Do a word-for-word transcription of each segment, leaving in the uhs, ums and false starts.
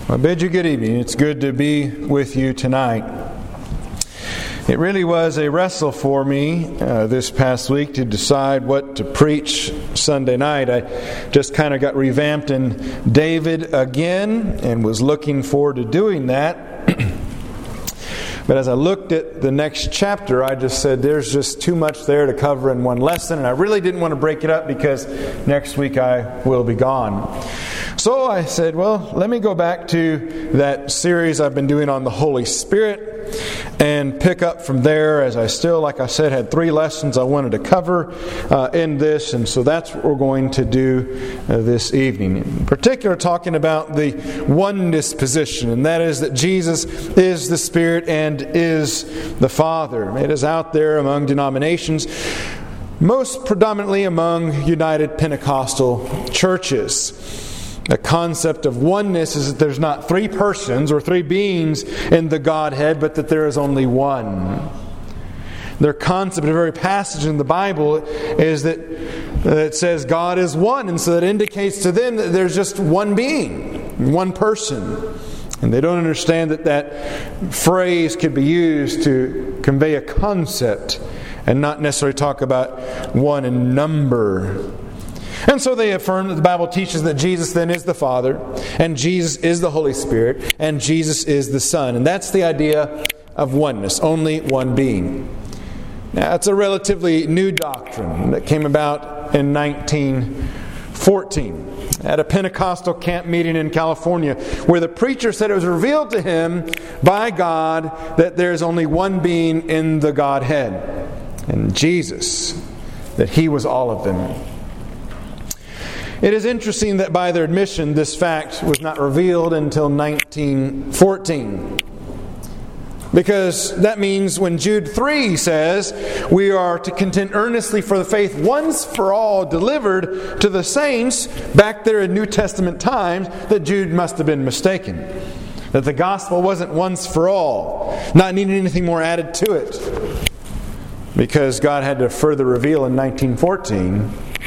I bid you good evening. It's good to be with you tonight. It really was a wrestle for me uh, this past week to decide what to preach Sunday night. I just kind of got revamped in David again and was looking forward to doing that. But as I looked at the next chapter, I just said there's just too much there to cover in one lesson, and I really didn't want to break it up because next week I will be gone. So I said, well, let me go back to that series I've been doing on the Holy Spirit and pick up from there, as I still, like I said, had three lessons I wanted to cover uh, in this, and so that's what we're going to do uh, this evening. In particular, talking about the oneness position, and that is that Jesus is the Spirit and is the Father. It is out there among denominations, most predominantly among United Pentecostal churches. The concept of oneness is that there's not three persons or three beings in the Godhead, but that there is only one. Their concept, a very passage in the Bible, is that it says God is one, and so that indicates to them that there's just one being, one person. And they don't understand that that phrase could be used to convey a concept and not necessarily talk about one in number. And so they affirm that the Bible teaches that Jesus then is the Father, and Jesus is the Holy Spirit, and Jesus is the Son. And that's the idea of oneness, only one being. Now, it's a relatively new doctrine that came about in nineteen fourteen at a Pentecostal camp meeting in California, where the preacher said it was revealed to him by God that there is only one being in the Godhead, and Jesus, that He was all of them. It is interesting that by their admission, this fact was not revealed until nineteen fourteen. Because that means when Jude three says, we are to contend earnestly for the faith once for all delivered to the saints, back there in New Testament times, that Jude must have been mistaken. That the gospel wasn't once for all, not needing anything more added to it. Because God had to further reveal in nineteen fourteen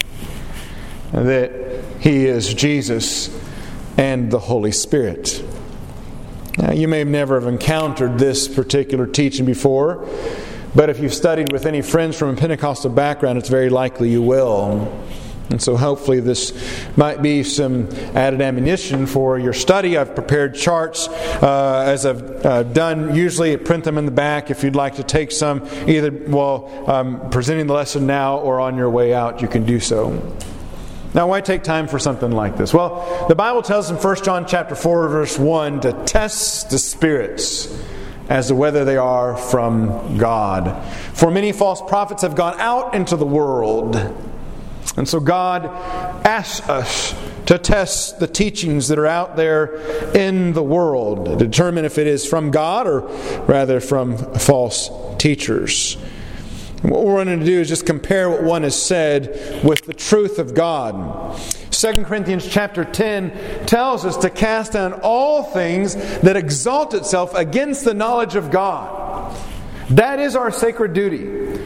that He is Jesus and the Holy Spirit. Now, you may never have encountered this particular teaching before, but if you've studied with any friends from a Pentecostal background, it's very likely you will. And so hopefully this might be some added ammunition for your study. I've prepared charts uh, as I've uh, done. Usually I print them in the back if you'd like to take some, either while um, presenting the lesson now or on your way out, you can do so. Now, why take time for something like this? Well, the Bible tells in First John chapter four, verse one, to test the spirits as to whether they are from God. For many false prophets have gone out into the world. And so God asks us to test the teachings that are out there in the world, to determine if it is from God or rather from false teachers. What we're going to do is just compare what one has said with the truth of God. Second Corinthians chapter ten tells us to cast down all things that exalt itself against the knowledge of God. That is our sacred duty.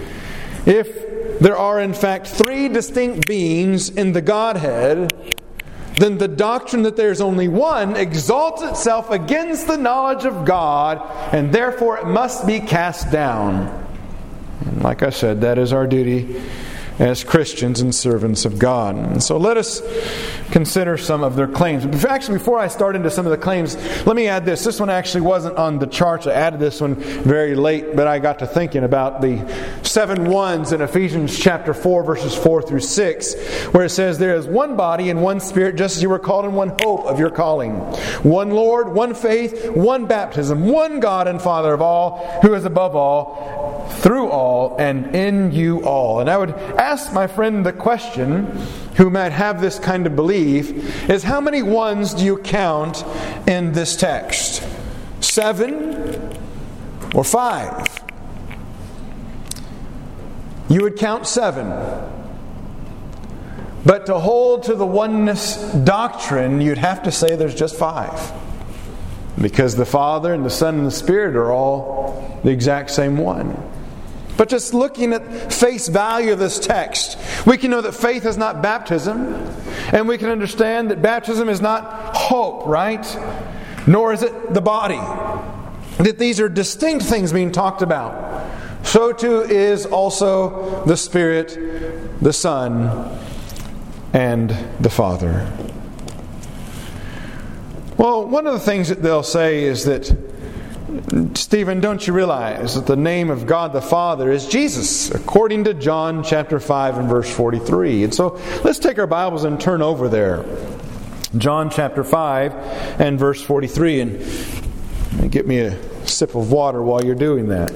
If there are in fact three distinct beings in the Godhead, then the doctrine that there is only one exalts itself against the knowledge of God, and therefore it must be cast down. And like I said, that is our duty as Christians and servants of God. And so let us consider some of their claims. Actually, before I start into some of the claims, let me add this. This one actually wasn't on the charts. I added this one very late, but I got to thinking about the seven ones in Ephesians chapter four, verses four through six, where it says, there is one body and one Spirit, just as you were called in one hope of your calling. One Lord, one faith, one baptism, one God and Father of all, who is above all, through all, and in you all. And I would ask my friend the question, who might have this kind of belief, is how many ones do you count in this text? Seven or five? You would count seven. But to hold to the oneness doctrine, you'd have to say there's just five. Because the Father and the Son and the Spirit are all the exact same one. But just looking at face value of this text, we can know that faith is not baptism. And we can understand that baptism is not hope, right? nor is it the body. That these are distinct things being talked about. So too is also the Spirit, the Son, and the Father. Well, one of the things that they'll say is that, Stephen, don't you realize that the name of God the Father is Jesus, according to John chapter five and verse forty-three. And so let's take our Bibles and turn over there. John chapter five and verse forty-three. And get me a sip of water while you're doing that.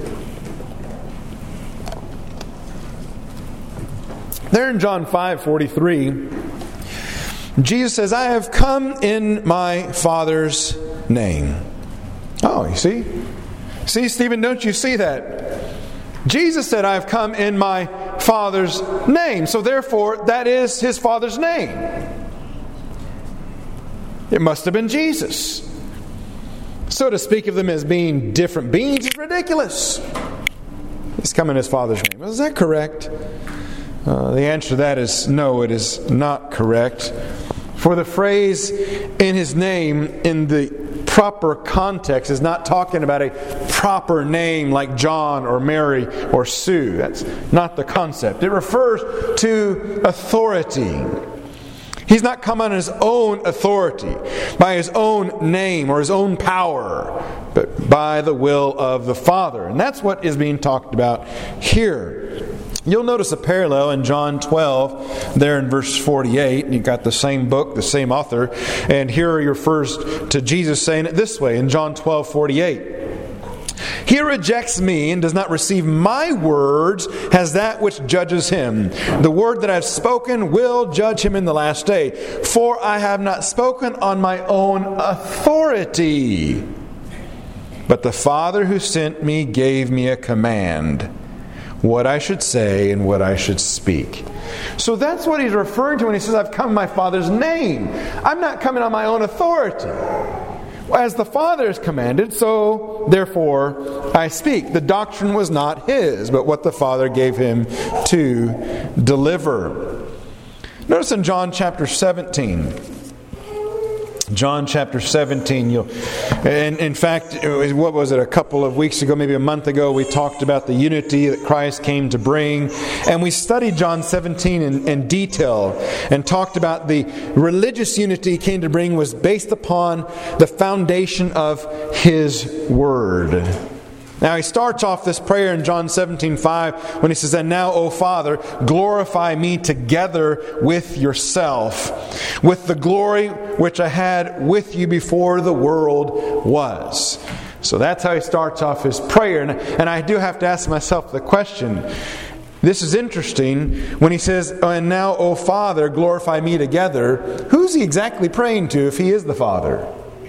There in John five forty-three, Jesus says, I have come in my Father's name. Oh, you see? See, Stephen, don't you see that? Jesus said, I have come in my Father's name. So therefore, that is His Father's name. It must have been Jesus. So to speak of them as being different beings is ridiculous. He's come in His Father's name. Well, is that correct? Uh, the answer to that is no, it is not correct. For the phrase in His name in the proper context is not talking about a proper name like John or Mary or Sue. That's not the concept. It refers to authority. He's not come on His own authority, by His own name or His own power, but by the will of the Father. And that's what is being talked about here. You'll notice a parallel in John twelve, there in verse forty-eight. You've got the same book, the same author. And here He refers to Jesus saying it this way in John twelve forty-eight. He who rejects me and does not receive my words has that which judges him. The word that I have spoken will judge him in the last day. For I have not spoken on my own authority, but the Father who sent me gave me a command, what I should say and what I should speak. So that's what He's referring to when He says, I've come in my Father's name. I'm not coming on my own authority. As the Father has commanded, so therefore I speak. The doctrine was not His, but what the Father gave Him to deliver. Notice in John chapter seventeen. John chapter seventeen. You'll, and in fact, what was it? A couple of weeks ago, maybe a month ago, we talked about the unity that Christ came to bring, and we studied John seventeen in, in detail and talked about the religious unity He came to bring was based upon the foundation of His Word. Now He starts off this prayer in John seventeen five when He says, and now, O Father, glorify me together with yourself, with the glory which I had with you before the world was. So that's how He starts off His prayer. And, and I do have to ask myself the question. This is interesting. When He says, and now, O Father, glorify me together, who's He exactly praying to if He is the Father?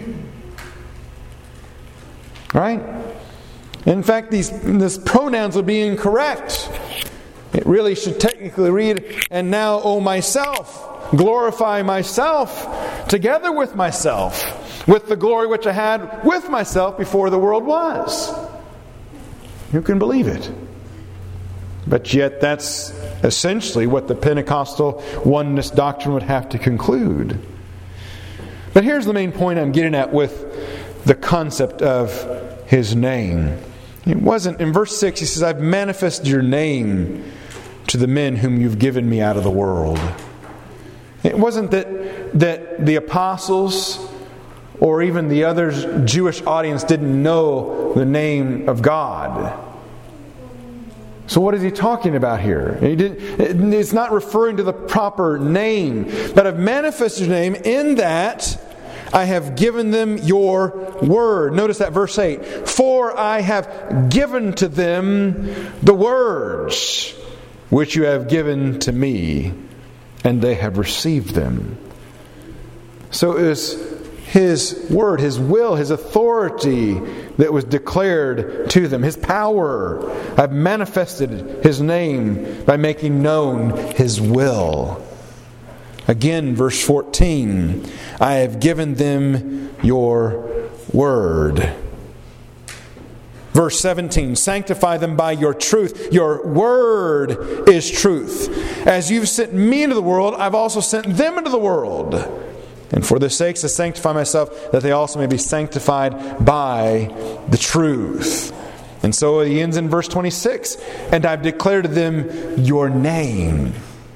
Right? In fact, these, these pronouns would be incorrect. It really should technically read, and now, O myself, glorify myself together with myself, with the glory which I had with myself before the world was. Who can believe it? But yet that's essentially what the Pentecostal oneness doctrine would have to conclude. But here's the main point I'm getting at with the concept of His name. It wasn't, in verse six, He says, I've manifested your name to the men whom you've given me out of the world. It wasn't that, that the apostles or even the other Jewish audience didn't know the name of God. So what is He talking about here? He did, it's not referring to the proper name, but I've manifested your name in that I have given them your word. Notice that verse eight. For I have given to them the words which you have given to me, and they have received them. So it was His word, His will, His authority that was declared to them. His power. I've manifested His name by making known His will. Again, verse fourteen, I have given them your word. Verse seventeen, sanctify them by your truth. Your word is truth. As you've sent me into the world, I've also sent them into the world. And for this sake I sanctify myself, that they also may be sanctified by the truth. And so he ends in verse twenty-six. And I've declared to them your name.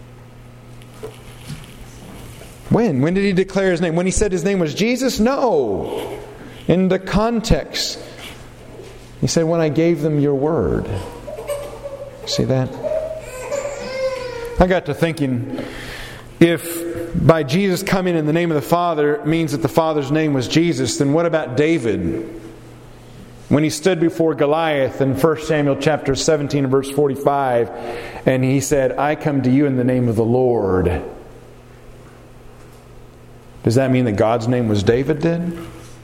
When? When did he declare his name? When he said his name was Jesus? No. In the context. He said, when I gave them your word. See that? I got to thinking, if by Jesus coming in the name of the Father means that the Father's name was Jesus, then what about David? When he stood before Goliath in First Samuel chapter seventeen and verse forty-five, and he said, I come to you in the name of the Lord. Does that mean that God's name was David then?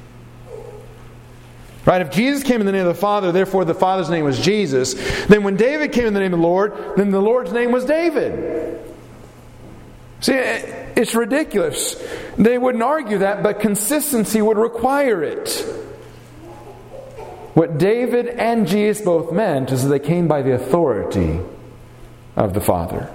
Right? If Jesus came in the name of the Father, therefore the Father's name was Jesus, then when David came in the name of the Lord, then the Lord's name was David. See, it's ridiculous. They wouldn't argue that, but consistency would require it. What David and Jesus both meant is that they came by the authority of the Father.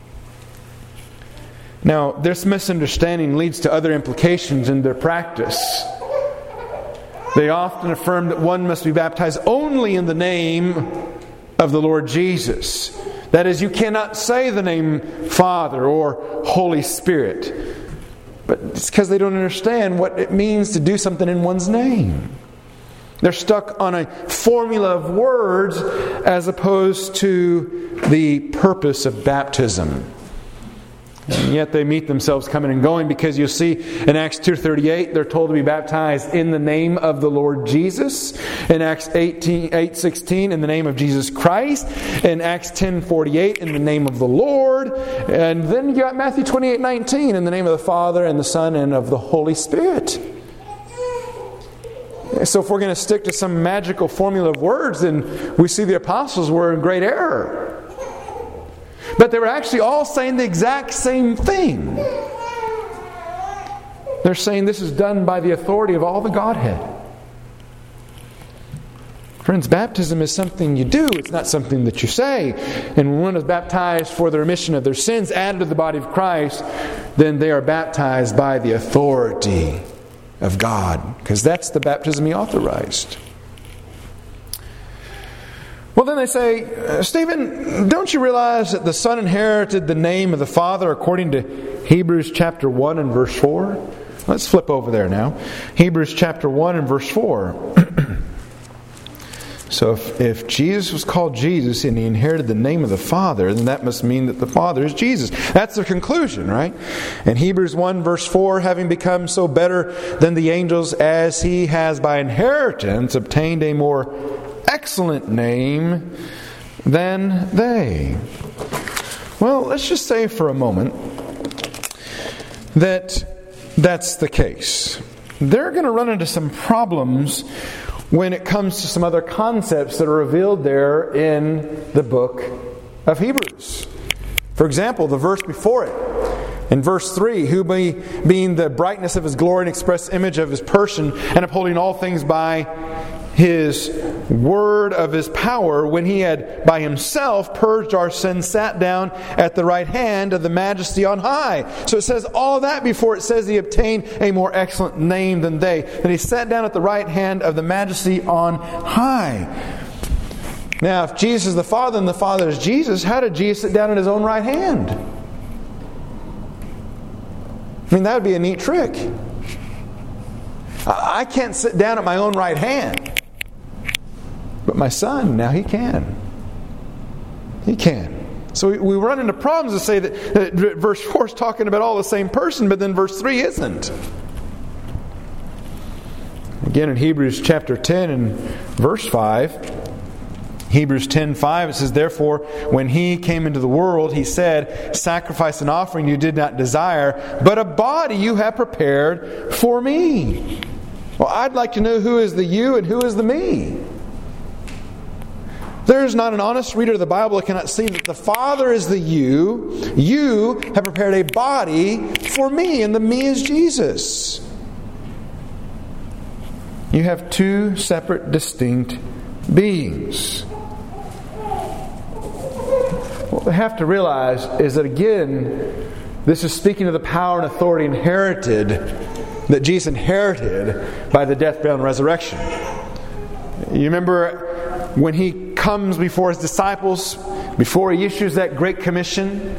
Now, this misunderstanding leads to other implications in their practice. They often affirm that one must be baptized only in the name of the Lord Jesus. That is, you cannot say the name Father or Holy Spirit. But it's because they don't understand what it means to do something in one's name. They're stuck on a formula of words as opposed to the purpose of baptism. And yet they meet themselves coming and going, because you'll see in Acts two thirty-eight they're told to be baptized in the name of the Lord Jesus. In Acts eight sixteen in the name of Jesus Christ. In Acts ten forty-eight in the name of the Lord. And then you got Matthew twenty-eight nineteen in the name of the Father and the Son and of the Holy Spirit. So if we're going to stick to some magical formula of words, then we see the apostles were in great error. But they were actually all saying the exact same thing. They're saying this is done by the authority of all the Godhead. Friends, baptism is something you do. It's not something that you say. And when one is baptized for the remission of their sins, added to the body of Christ, then they are baptized by the authority of God. Because that's the baptism He authorized. Well, then they say, Stephen, don't you realize that the Son inherited the name of the Father according to Hebrews chapter one and verse four? Let's flip over there now. Hebrews chapter one and verse four. So if, if Jesus was called Jesus and He inherited the name of the Father, then that must mean that the Father is Jesus. That's their conclusion, right? And Hebrews one verse four, having become so better than the angels as He has by inheritance obtained a more excellent name than they. Well, let's just say for a moment that that's the case. They're going to run into some problems when it comes to some other concepts that are revealed there in the book of Hebrews. For example, the verse before it, in verse three, who be, being the brightness of His glory and express image of His person, and upholding all things by His word of His power, when He had by Himself purged our sins, sat down at the right hand of the Majesty on high. So it says all that before it says He obtained a more excellent name than they. That He sat down at the right hand of the Majesty on high. Now, if Jesus is the Father and the Father is Jesus, how did Jesus sit down at His own right hand? I mean, that would be a neat trick. I can't sit down at my own right hand. But my Son, now He can. He can. So we, we run into problems to say that, that verse four is talking about all the same person, but then verse three isn't. Again, in Hebrews chapter ten and verse five, Hebrews ten five, it says, therefore, when He came into the world, He said, sacrifice and offering you did not desire, but a body you have prepared for me. Well, I'd like to know who is the you and who is the me. There is not an honest reader of the Bible that cannot see that the Father is the you. You have prepared a body for me, and the me is Jesus. You have two separate, distinct beings. What we have to realize is that, again, this is speaking of the power and authority inherited that Jesus inherited by the death, burial, and resurrection. You remember when He comes before His disciples, before He issues that Great Commission?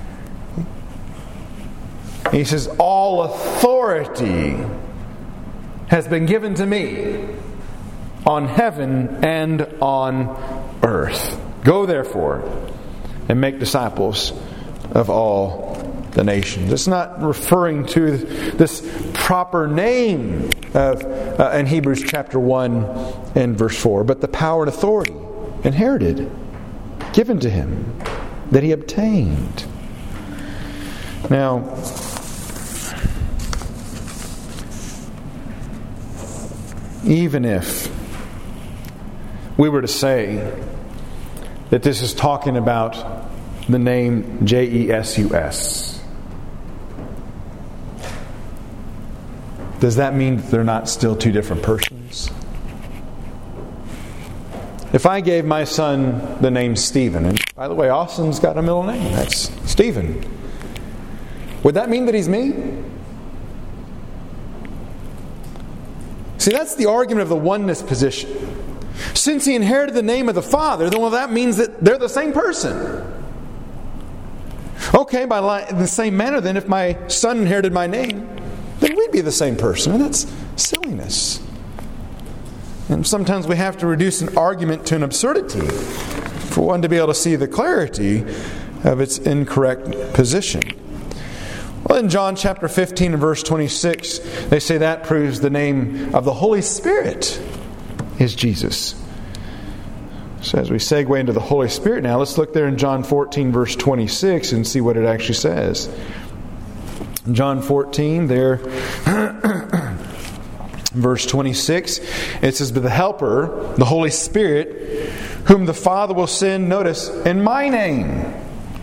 He says, all authority has been given to me on heaven and on earth. Go therefore and make disciples of all the nations. It's not referring to this proper name of uh, in Hebrews chapter one and verse four, but the power and authority inherited, given to Him, that He obtained. Now, even if we were to say that this is talking about the name J E S U S, does that mean that they're not still two different persons? If I gave my son the name Stephen, and by the way, Austin's got a middle name, that's Stephen, would that mean that he's me? See, that's the argument of the oneness position. Since he inherited the name of the Father, then well, that means that they're the same person. Okay, by li- in the same manner, then, if my son inherited my name, then we'd be the same person. And that's silliness. And sometimes we have to reduce an argument to an absurdity for one to be able to see the clarity of its incorrect position. Well, in John chapter fifteen and verse twenty-six, they say that proves the name of the Holy Spirit is Jesus. So as we segue into the Holy Spirit now, let's look there in John fourteen verse twenty-six and see what it actually says. John fourteen there, verse twenty-six, it says, "But the Helper, the Holy Spirit, whom the Father will send," notice, "in my name,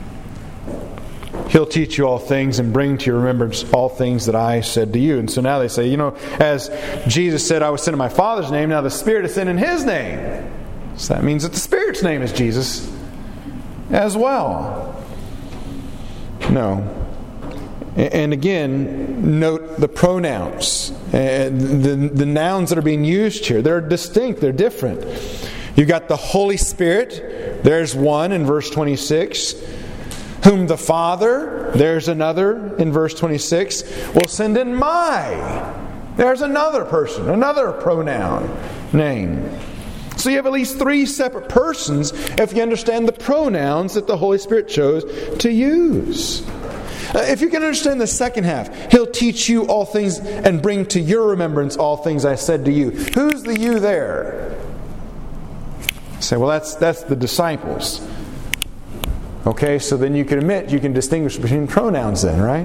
He'll teach you all things and bring to your remembrance all things that I said to you." And so now they say, you know, as Jesus said, "I was sent in my Father's name," now the Spirit is sent in His name. So that means that the Spirit's name is Jesus as well. No. And again, note the pronouns. And the, the nouns that are being used here. They're distinct. They're different. You've got the Holy Spirit. There's one in verse twenty-six. "Whom the Father," there's another in verse twenty-six, "will send in my." There's another person, another pronoun, name. So you have at least three separate persons if you understand the pronouns that the Holy Spirit chose to use. Uh, if you can understand the second half, He'll teach you all things and bring to your remembrance all things I said to you. Who's the you there? You say, well, that's that's the disciples. Okay, so then you can admit, you can distinguish between pronouns then, right?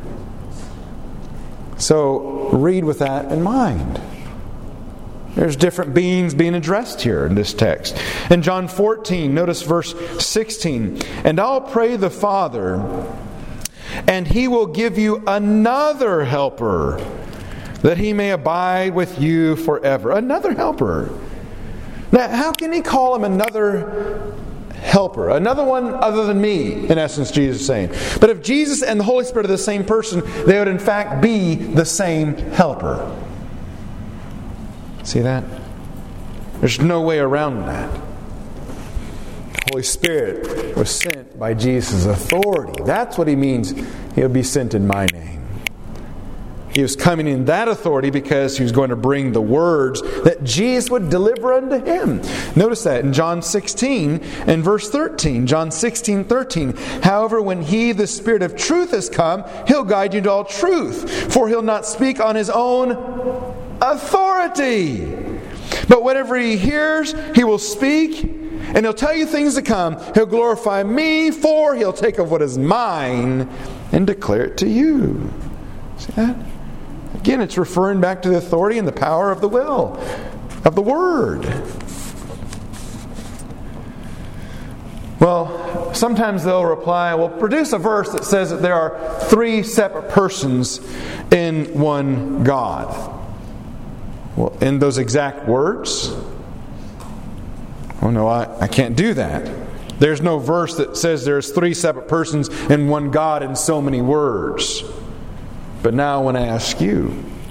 So read with that in mind. There's different beings being addressed here in this text. In John fourteen, notice verse sixteen. "And I'll pray the Father, and He will give you another helper, that He may abide with you forever." Another helper. Now, how can He call Him another helper? Another one other than me, in essence, Jesus is saying. But if Jesus and the Holy Spirit are the same person, they would in fact be the same helper. See that? There's no way around that. The Holy Spirit was sent by Jesus' authority. That's what He means. He'll be sent in my name. He was coming in that authority because He was going to bring the words that Jesus would deliver unto Him. Notice that in John sixteen and verse thirteen. John sixteen, thirteen. "However, when He, the Spirit of truth, has come, He'll guide you into all truth. For He'll not speak on His own authority. But whatever He hears, He will speak. And He'll tell you things to come. He'll glorify Me, for He'll take of what is mine and declare it to you." See that? Again, it's referring back to the authority and the power of the will, of the Word. Well, sometimes they'll reply, well, produce a verse that says that there are three separate persons in one God. Well, in those exact words? Oh no, I, I can't do that. There's no verse that says there's three separate persons in one God in so many words. But now when I ask you,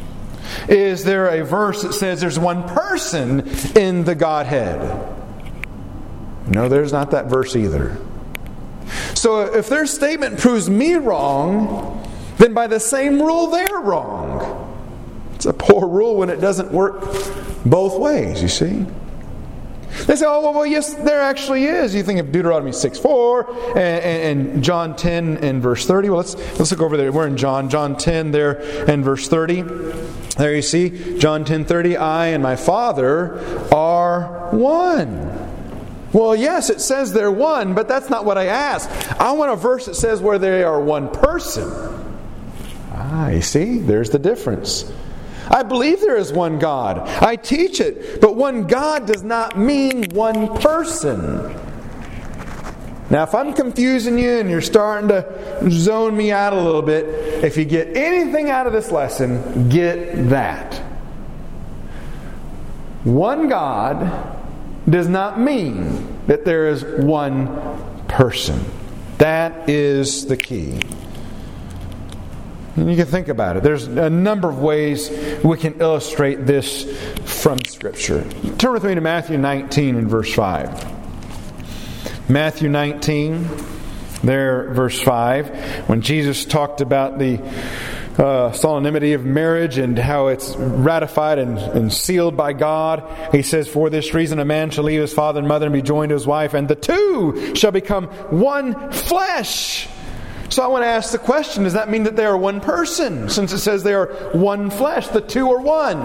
Is there a verse that says there's one person in the Godhead? No, there's not that verse either. So if their statement proves me wrong, then by the same rule they're wrong. It's a poor rule when it doesn't work both ways, you see. They say, oh, well, well yes, there actually is. You think of Deuteronomy six four and, and, and John ten and verse thirty. Well, let's, let's look over there. We're in John. John ten there and verse thirty. There you see, John ten thirty, I and my Father are one. Well, yes, it says they're one, but that's not what I asked. I want a verse that says where they are one person. Ah, you see, there's the difference. I believe there is one God. I teach it. But one God does not mean one person. Now, if I'm confusing you and you're starting to zone me out a little bit, if you get anything out of this lesson, get that. One God does not mean that there is one person. That is the key. And you can think about it. There's a number of ways we can illustrate this from Scripture. Turn with me to Matthew nineteen and verse five. Matthew nineteen, there, verse five, when Jesus talked about the uh, solemnity of marriage and how it's ratified and, and sealed by God, he says, for this reason a man shall leave his father and mother and be joined to his wife, and the two shall become one flesh. So I want to ask the question, does that mean that they are one person? Since it says they are one flesh, the two are one.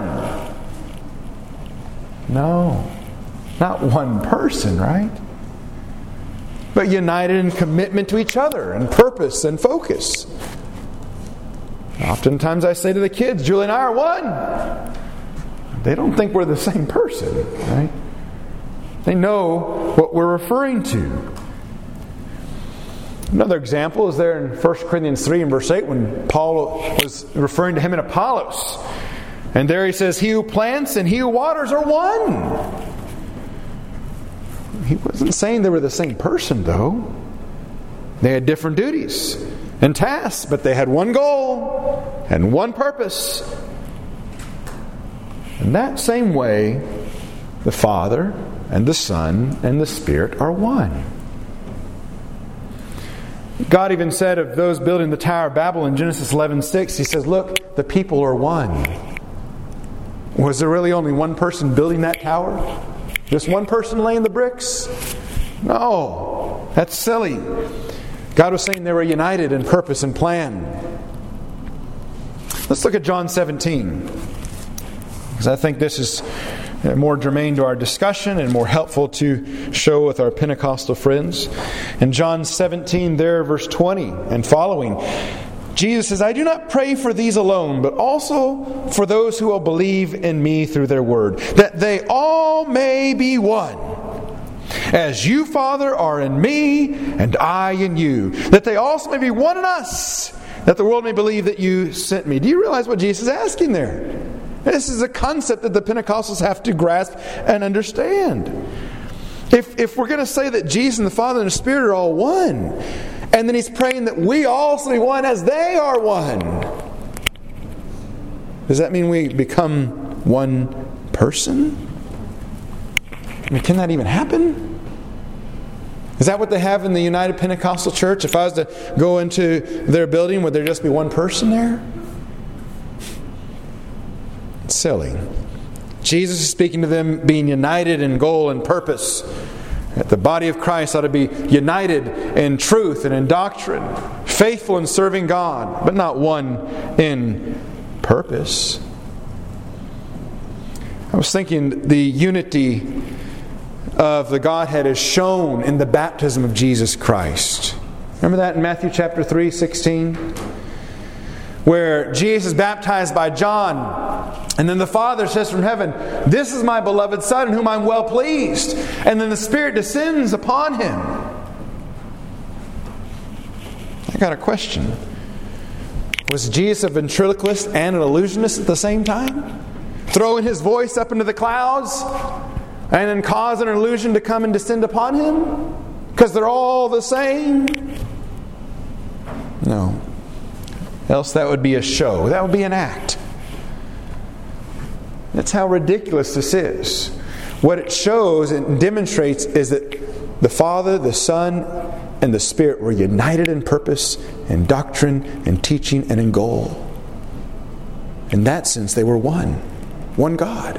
No, not one person, right? But united in commitment to each other and purpose and focus. Oftentimes I say to the kids, Julie and I are one. They don't think we're the same person, right? They know what we're referring to. Another example is there in First Corinthians three and verse eight when Paul was referring to him and Apollos. And there he says, he who plants and he who waters are one. He wasn't saying they were the same person, though. They had different duties and tasks, but they had one goal and one purpose. In that same way, the Father and the Son and the Spirit are one. God even said of those building the Tower of Babel in Genesis eleven six, He says, look, the people are one. Was there really only one person building that tower? Just one person laying the bricks? No, that's silly. God was saying they were united in purpose and plan. Let's look at John seventeen, because I think this is more germane to our discussion and more helpful to show with our Pentecostal friends. In John seventeen, there, verse twenty and following, Jesus says, I do not pray for these alone, but also for those who will believe in me through their word, that they all may be one. As you, Father, are in me, and I in you, that they also may be one in us, that the world may believe that you sent me. Do you realize what Jesus is asking there? This is a concept that the Pentecostals have to grasp and understand. If, if we're going to say that Jesus and the Father and the Spirit are all one, and then He's praying that we also be one as they are one, does that mean we become one person? I mean, can that even happen? Is that what they have in the United Pentecostal Church? If I was to go into their building, would there just be one person there? It's silly. Jesus is speaking to them being united in goal and purpose. That the body of Christ ought to be united in truth and in doctrine, faithful in serving God, but not one in purpose. I was thinking the unity of the Godhead is shown in the baptism of Jesus Christ. Remember that in Matthew chapter three, sixteen? Where Jesus is baptized by John, and then the Father says from heaven, this is my beloved Son in whom I'm well pleased. And then the Spirit descends upon Him. I got a question. Was Jesus a ventriloquist and an illusionist at the same time? Throwing His voice up into the clouds and then cause an illusion to come and descend upon Him? Because they're all the same? No. Else that would be a show. That would be an act. That's how ridiculous this is. What it shows and demonstrates is that the Father, the Son, and the Spirit were united in purpose, in doctrine, in teaching, and in goal. In that sense, they were one. One God.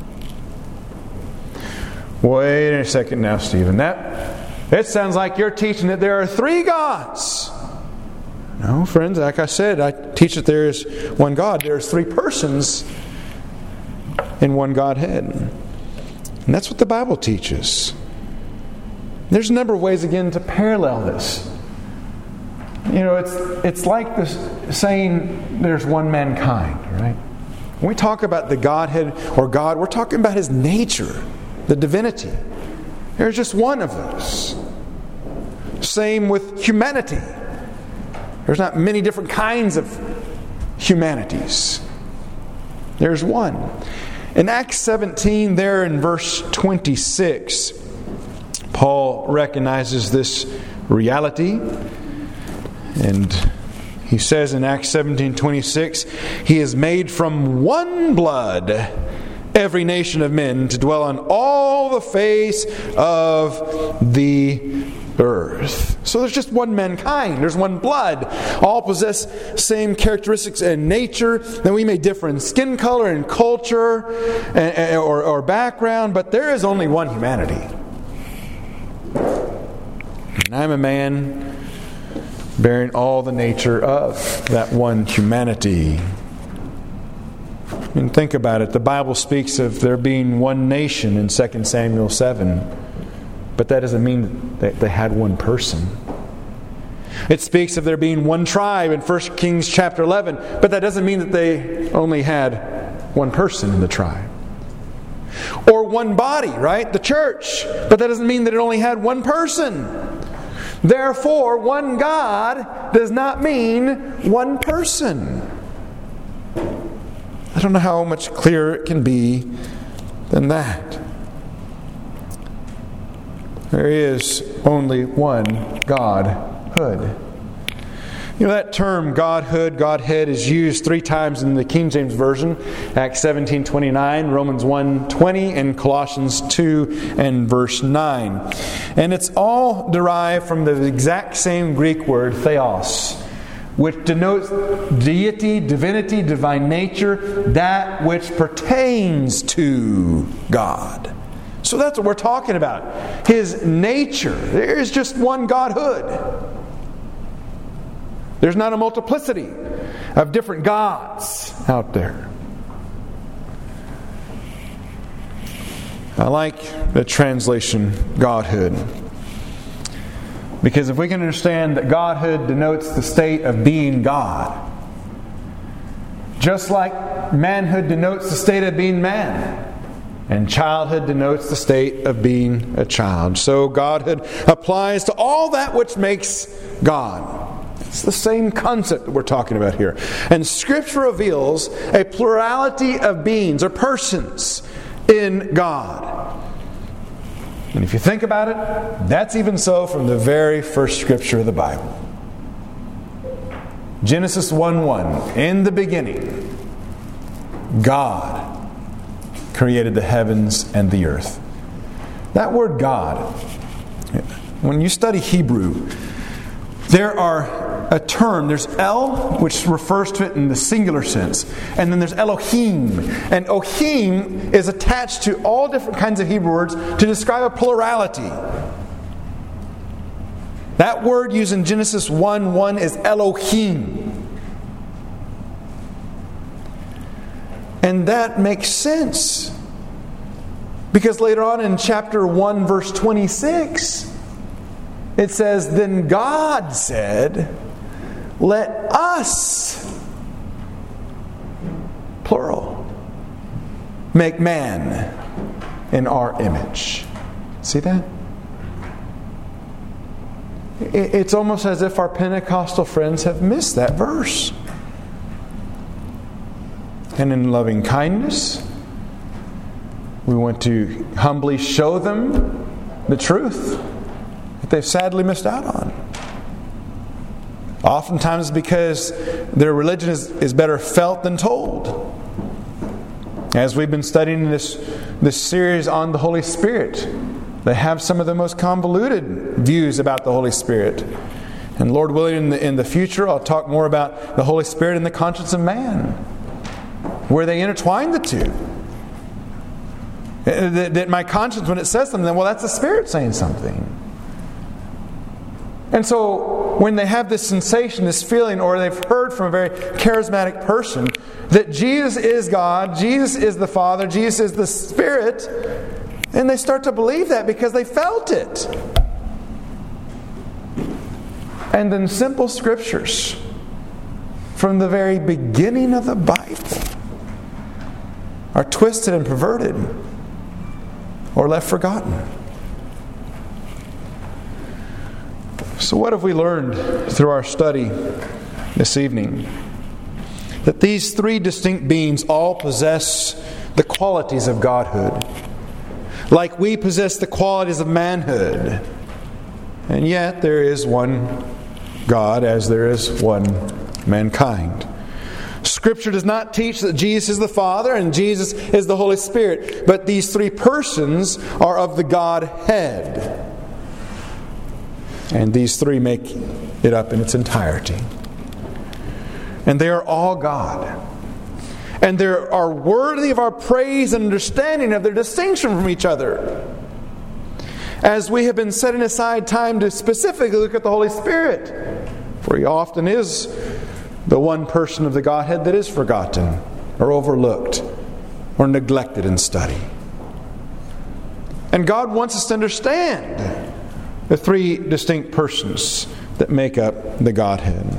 Wait a second now, Stephen. That, it sounds like you're teaching that there are three gods. No, friends, like I said, I teach that there is one God. There's three persons in one Godhead. And that's what the Bible teaches. There's a number of ways, again, to parallel this. You know, it's it's like this saying there's one mankind, right? When we talk about the Godhead or God, we're talking about His nature, the divinity. There's just one of those. Same with humanity. There's not many different kinds of humanities. There's one. In Acts seventeen, there in verse twenty-six, Paul recognizes this reality. And he says in Acts seventeen twenty-six, He is made from one blood every nation of men to dwell on all the face of the earth. So there's just one mankind. There's one blood. All possess same characteristics and nature. Then we may differ in skin color and culture and, or, or background, but there is only one humanity. And I'm a man bearing all the nature of that one humanity. And think about it. The Bible speaks of there being one nation in Second Samuel seven. But that doesn't mean that they had one person. It speaks of there being one tribe in First Kings chapter eleven. But that doesn't mean that they only had one person in the tribe. Or one body, right? The church. But that doesn't mean that it only had one person. Therefore, one God does not mean one person. I don't know how much clearer it can be than that. There is only one Godhood. You know, that term Godhood, Godhead is used three times in the King James Version. Acts seventeen twenty-nine, Romans one twenty, and Colossians two and verse nine. And it's all derived from the exact same Greek word, theos, which denotes deity, divinity, divine nature, that which pertains to God. So that's what we're talking about. His nature. There is just one Godhood. There's not a multiplicity of different gods out there. I like the translation Godhood. Because if we can understand that Godhood denotes the state of being God, just like manhood denotes the state of being man, and childhood denotes the state of being a child, so Godhood applies to all that which makes God. It's the same concept that we're talking about here. And Scripture reveals a plurality of beings or persons in God. And if you think about it, that's even so from the very first Scripture of the Bible. Genesis one one, in the beginning, God created the heavens and the earth. That word God, when you study Hebrew, there are a term, there's El, which refers to it in the singular sense, and then there's Elohim. And Ohim is attached to all different kinds of Hebrew words to describe a plurality. That word used in Genesis one one is Elohim. And that makes sense. Because later on in chapter one, verse twenty-six, it says, Then God said, Let us, plural, make man in our image. See that? It's almost as if our Pentecostal friends have missed that verse. And in loving kindness, we want to humbly show them the truth that they've sadly missed out on. Oftentimes because their religion is, is better felt than told. As we've been studying this, this series on the Holy Spirit, they have some of the most convoluted views about the Holy Spirit. And Lord willing, in the, in the future, I'll talk more about the Holy Spirit and the conscience of man, where they intertwine the two. That, that my conscience, when it says something, well, that's the Spirit saying something. And so, when they have this sensation, this feeling, or they've heard from a very charismatic person that Jesus is God, Jesus is the Father, Jesus is the Spirit, and they start to believe that because they felt it. And then simple scriptures from the very beginning of the Bible are twisted and perverted or left forgotten. So what have we learned through our study this evening? That these three distinct beings all possess the qualities of Godhood, like we possess the qualities of manhood. And yet there is one God as there is one mankind. Scripture does not teach that Jesus is the Father and Jesus is the Holy Spirit, but these three persons are of the Godhead. And these three make it up in its entirety. And they are all God. And they are worthy of our praise and understanding of their distinction from each other. As we have been setting aside time to specifically look at the Holy Spirit, for He often is the one person of the Godhead that is forgotten or overlooked or neglected in study. And God wants us to understand the three distinct persons that make up the Godhead.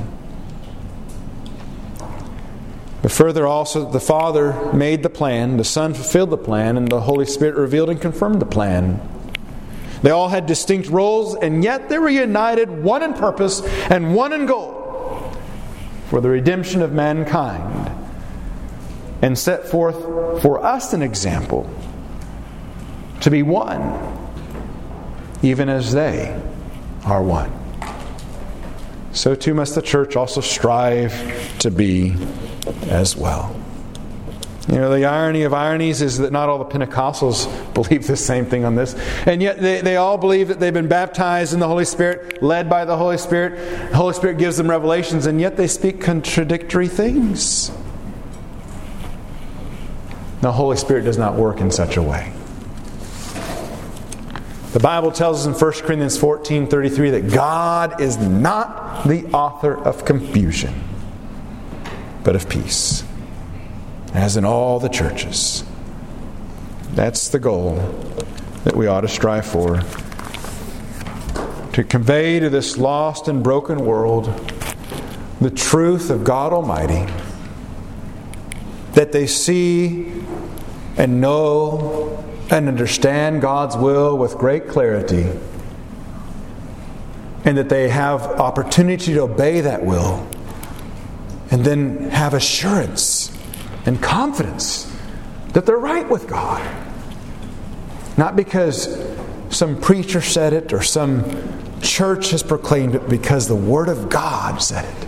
But further also, the Father made the plan, the Son fulfilled the plan, and the Holy Spirit revealed and confirmed the plan. They all had distinct roles, and yet they were united, one in purpose and one in goal, for the redemption of mankind, and set forth for us an example to be one, even as they are one. So too must the church also strive to be as well. You know, the irony of ironies is that not all the Pentecostals believe the same thing on this. And yet they, they all believe that they've been baptized in the Holy Spirit, led by the Holy Spirit. The Holy Spirit gives them revelations, and yet they speak contradictory things. The Holy Spirit does not work in such a way. The Bible tells us in First Corinthians fourteen thirty-three that God is not the author of confusion, but of peace, as in all the churches. That's the goal that we ought to strive for. To convey to this lost and broken world the truth of God Almighty, that they see and know and understand God's will with great clarity, and that they have opportunity to obey that will, and then have assurance and confidence that they're right with God. Not because some preacher said it or some church has proclaimed it, because the Word of God said it.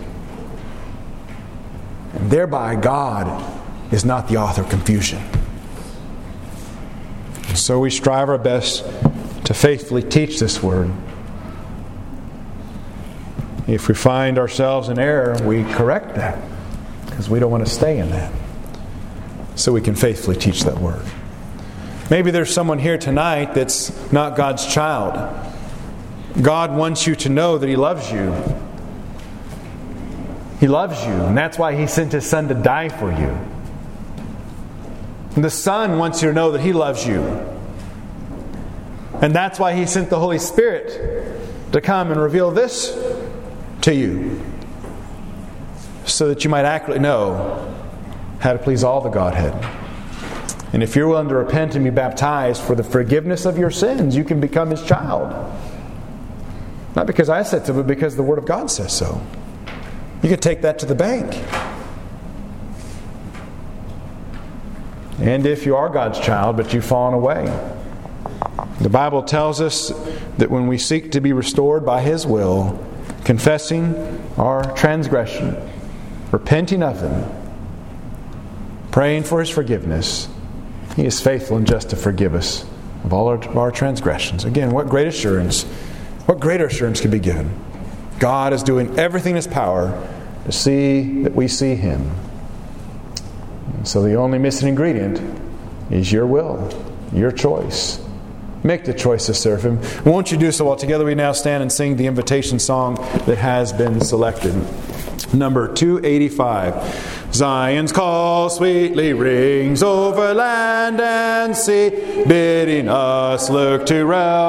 And thereby God is not the author of confusion. So we strive our best to faithfully teach this Word. If we find ourselves in error, we correct that, because we don't want to stay in that. So we can faithfully teach that Word. Maybe there's someone here tonight that's not God's child. God wants you to know that He loves you. He loves you, and that's why He sent His Son to die for you. And the Son wants you to know that He loves you. And that's why He sent the Holy Spirit to come and reveal this to you, so that you might accurately know how to please all the Godhead. And if you're willing to repent and be baptized for the forgiveness of your sins, you can become His child. Not because I said so, but because the Word of God says so. You can take that to the bank. And if you are God's child, but you've fallen away, the Bible tells us that when we seek to be restored by His will, confessing our transgression, repenting of them, praying for His forgiveness, He is faithful and just to forgive us of all our, of our transgressions. Again, what great assurance, what greater assurance could be given? God is doing everything in His power to see that we see Him. And so the only missing ingredient is your will, your choice. Make the choice to serve Him. Won't you do so while together we now stand and sing the invitation song that has been selected. Number two eighty-five. Zion's call sweetly rings over land and sea, bidding us look to realm